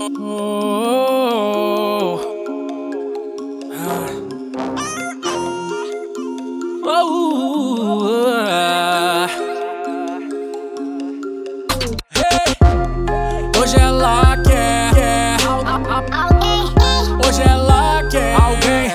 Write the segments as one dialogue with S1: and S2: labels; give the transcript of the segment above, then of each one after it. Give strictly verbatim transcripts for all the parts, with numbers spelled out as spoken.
S1: Oh, ah. Oh, ah. Hey. Hoje ela quer, quer. Hoje ela quer alguém.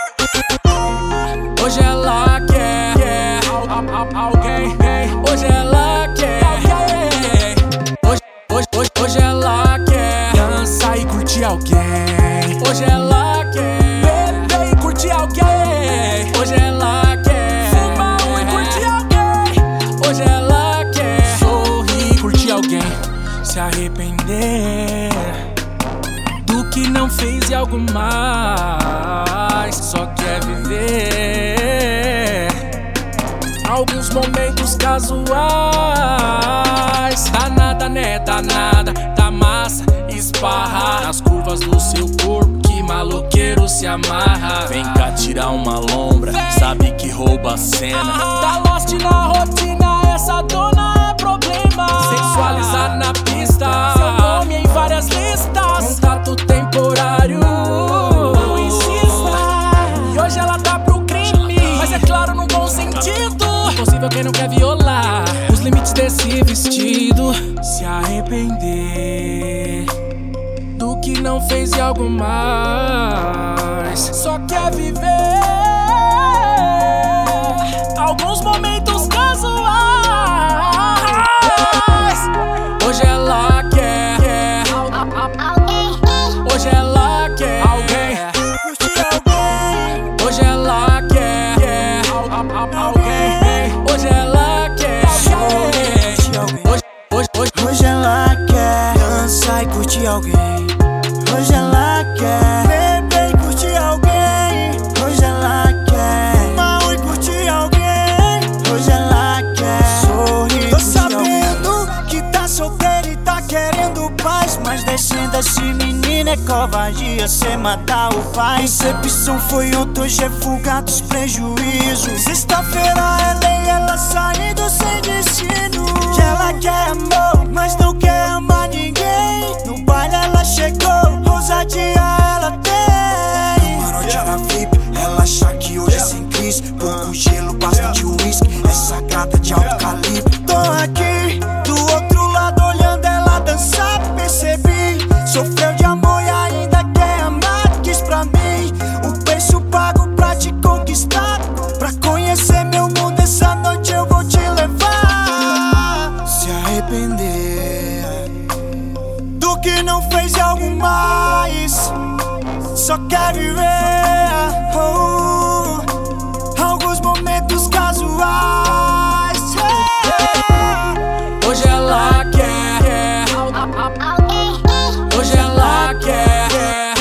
S1: Hoje ela quer, quer alguém. Hoje ela quer alguém. Hoje, hoje, hoje, hoje ela quer dançar e curtir alguém. Hoje ela quer beber e curtir alguém. Hoje ela quer fumar e curtir alguém. Hoje ela quer sorrir e curtir alguém. Se arrepender do que não fez e algo mais. Só quer viver alguns momentos casuais. Danada, né? Danada, da massa esparra nas curvas do seu corpo, que maloqueiro se amarra. Vem cá tirar uma lombra, sabe que rouba a cena. Tá lost na rotina, essa dona é problema. Sensualizar na pista, seu nome em várias listas. Contato temporário, não insista. E hoje ela tá pro crime, mas é claro no bom sentido. Impossível quem não quer violar os limites desse vestido. Se arrepender do que não fez e algo mais. Só quer viver alguns momentos casuais. Hoje ela quer, quer. Hoje ela quer alguém. Hoje ela quer, quer alguém. Hoje ela quer alguém. Hoje, hoje, hoje,
S2: hoje ela quer dançar e curtir alguém. Hoje ela quer beber e curtir alguém. Hoje ela quer fumar e curtir alguém. Hoje ela quer sorrir. Tô sabendo que tá solteira e tá querendo paz, mas descendo esse menino é covardia, cê matar o pai. Recepção foi ontem, hoje é fuga dos prejuízos. Sexta-feira é lei, ela saindo sem destino. Que ela quer amor, mas não quer amar ninguém. No baile ela chegou, ousadia ela tem. Camarote era V I P, ela acha que hoje é sem crise. Pouco gelo, bastante whisky, essa gata de alto calibre. Tô aqui, do outro lado olhando ela dançar, percebi. Sofreu de amor e ainda quer amar, quis pra mim. O preço pago pra te conquistar, pra conhecer meu mundo, essa noite eu vou te levar. Se arrepender do que não fez algo mais. Só quer viver oh, alguns momentos casuais.
S1: hoje ela quer, quer. Hoje ela quer, quer.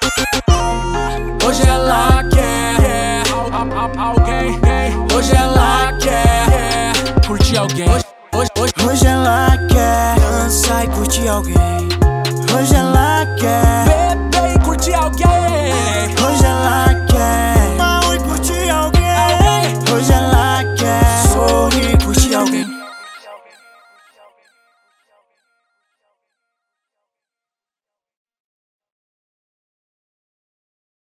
S1: Hoje ela quer, quer alguém. Hoje ela quer, quer curtir alguém. Hoje, hoje, hoje.
S2: Hoje ela quer dançar e curtir alguém. Hoje ela quer
S1: beber e curtir alguém.